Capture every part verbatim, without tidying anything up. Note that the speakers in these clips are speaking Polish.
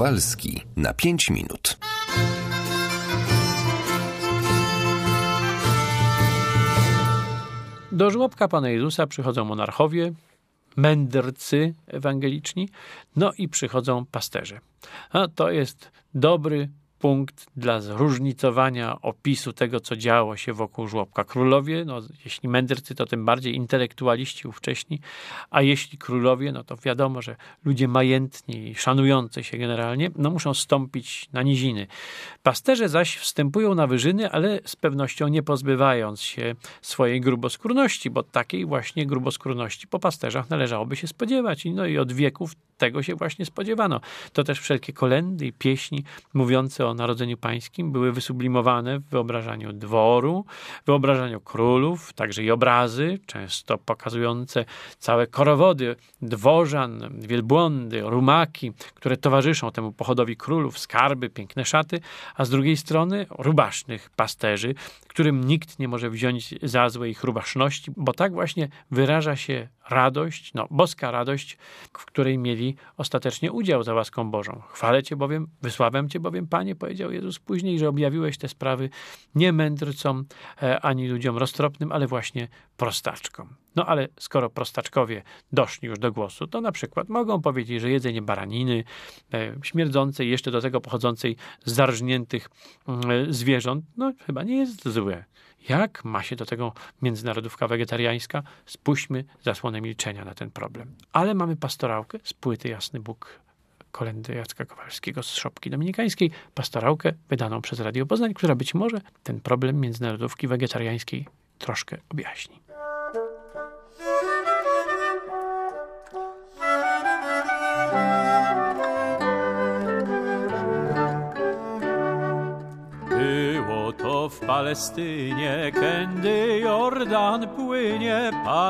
Kowalski na pięć minut. Do żłobka Pana Jezusa przychodzą monarchowie, mędrcy ewangeliczni, no i przychodzą pasterze. A to jest dobry punkt dla zróżnicowania opisu tego, co działo się wokół żłobka. Królowie, no jeśli mędrcy, to tym bardziej intelektualiści ówcześni, a jeśli królowie, no to wiadomo, że ludzie majętni i szanujący się generalnie, no muszą stąpić na niziny. Pasterze zaś wstępują na wyżyny, ale z pewnością nie pozbywając się swojej gruboskórności, bo takiej właśnie gruboskórności po pasterzach należałoby się spodziewać. No i od wieków tego się właśnie spodziewano. To też wszelkie kolędy i pieśni mówiące o Narodzeniu Pańskim były wysublimowane w wyobrażaniu dworu, w wyobrażaniu królów, także i obrazy, często pokazujące całe korowody dworzan, wielbłądy, rumaki, które towarzyszą temu pochodowi królów, skarby, piękne szaty, a z drugiej strony rubasznych pasterzy, którym nikt nie może wziąć za złe ich rubaszności, bo tak właśnie wyraża się radość, no boska radość, w której mieli ostatecznie udział za łaską Bożą. Chwalę Cię bowiem, wysławiam Cię bowiem, Panie, powiedział Jezus później, że objawiłeś te sprawy nie mędrcom, e, ani ludziom roztropnym, ale właśnie prostaczkom. No ale skoro prostaczkowie doszli już do głosu, to na przykład mogą powiedzieć, że jedzenie baraniny e, śmierdzącej, jeszcze do tego pochodzącej z zarżniętych e, zwierząt, no chyba nie jest złe. Jak ma się do tego międzynarodówka wegetariańska? Spuśćmy zasłonę milczenia na ten problem. Ale mamy pastorałkę z płyty Jasny Bóg kolędy Jacka Kowalskiego z Szopki Dominikańskiej. Pastorałkę wydaną przez Radio Poznań, która być może ten problem międzynarodówki wegetariańskiej troszkę objaśni. W Palestynie, kędy Jordan płynie,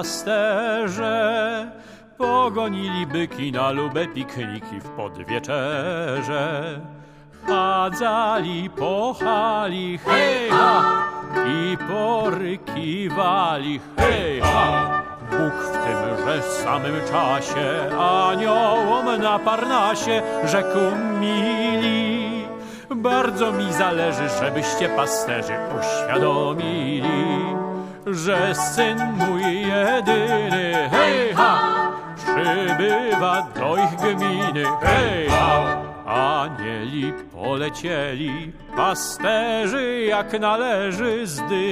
pasterze pogonili byki na lubę, pikniki w podwieczerze. Chadzali, pochali, hej ha, i porykiwali, hej ha. Bóg w tymże samym czasie aniołom na Parnasie rzekł mili: bardzo mi zależy, żebyście pasterzy uświadomili, że syn mój jedyny, hej ha, przybywa do ich gminy, hej ha. Anieli polecieli, pasterzy jak należy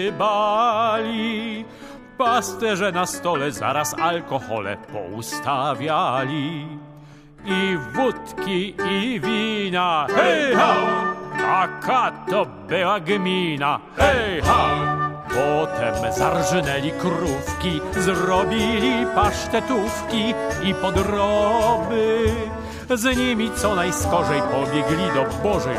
zdybali, pasterze na stole zaraz alkohole poustawiali. I wódki, i wina, hej ha! Taka to była gmina, hej ha! Potem zarżnęli krówki, zrobili pasztetówki i podroby. Z nimi co najskorzej pobiegli do Bożej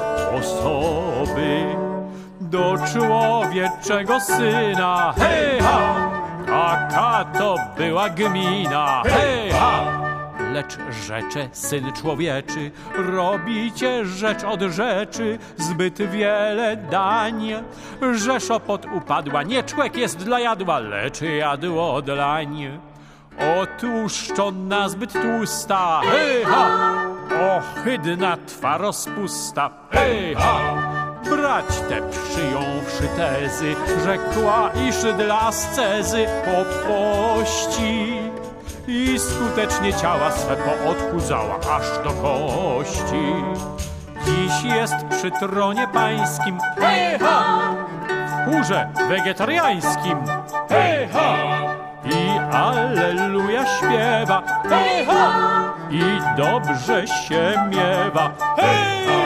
osoby. Do człowieczego syna, hej ha! Taka to była gmina, hej ha! Lecz rzecze, Syn Człowieczy, robicie rzecz od rzeczy, zbyt wiele dań, że szopot upadła, nie człek jest dla jadła, lecz jadło dlań. Otłuszczona, zbyt tłusta, hej ha, ohydna twa rozpusta, hej ha. Brać te przyjąwszy tezy, rzekła, iż dla ascezy popości i skutecznie ciała swe poodchudzała aż do kości. Dziś jest przy tronie pańskim, hej ha, w chórze wegetariańskim, hej ha, i alleluja śpiewa, hej ha, i dobrze się miewa, hej ha.